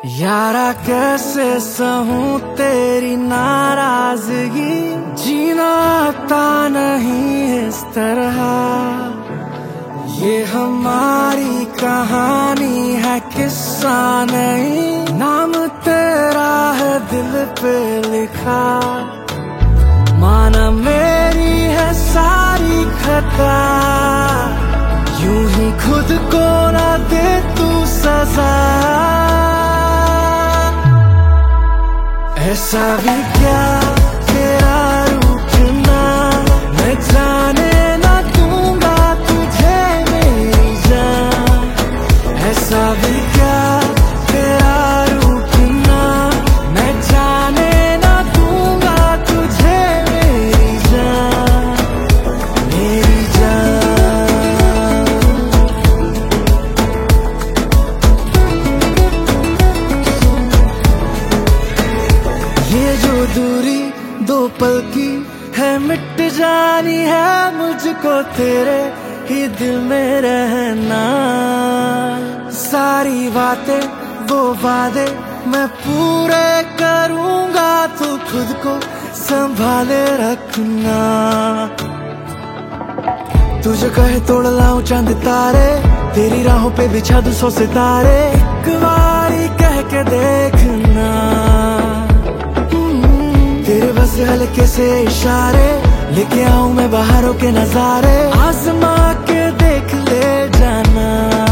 यारा कैसे सहूं तेरी नाराजगी, जीना आता नहीं इस तरह। ये हमारी कहानी है, किस्सा नहीं, नाम तेरा है दिल पे लिखा। माना मेरी है सारी खता, यूं ही खुद को ना दे तू सजा। ऐसा भी क्या तेरा रूठना, मैं जाने ना दूंगा तुझे मेरी जान। ऐसा भी क्या तेरा रूठना, मैं जाने ना दूंगा तुझे मेरी जान, मेरी जान। ये जो दूरी दो पल की है, मिट जानी है, मुझको तेरे ही दिल में रहना। सारी बातें वो वादे मैं पूरे करूंगा, तो खुद को संभाले रखना। तुझे कहे तोड़ लाऊं चांद तारे, तेरी राहों पे बिछा दूं 100 सितारे। एक बारी कह के देखना, तेरे बस हल्के से इशारे, लेके आऊं मैं बाहरों के नजारे। आजमा के देख ले जाना,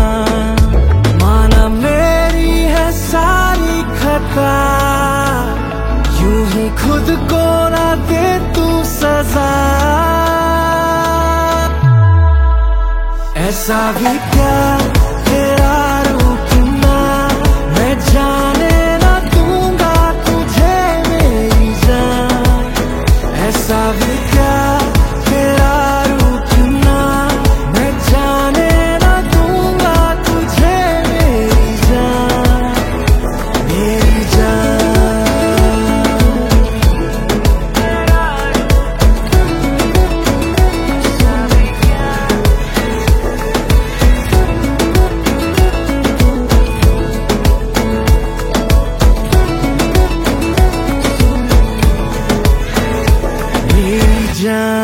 माना मेरी है सारी खता, यूं ही खुद को ना दे तू सजा। ऐसा भी क्या तेरा रूठना, मैं जाने ना दूंगा तुझे मेरी जान। ऐसा भी क्या तेरा रूठना, मैं जाने ना दूंगा तुझे मेरी जान, मेरी जान। मेरी जान।